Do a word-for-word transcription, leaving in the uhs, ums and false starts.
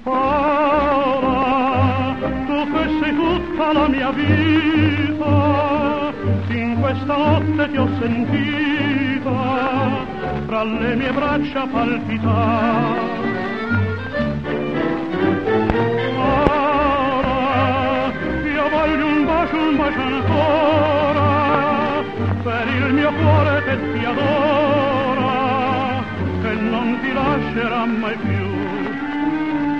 Ora, tu che sei tutta la mia vita, in questa notte ti ho sentita, fra le mie braccia palpitare. Ora, io voglio un bacio, un bacio ancora, per il mio cuore che ti adora, che non ti lascerà mai più.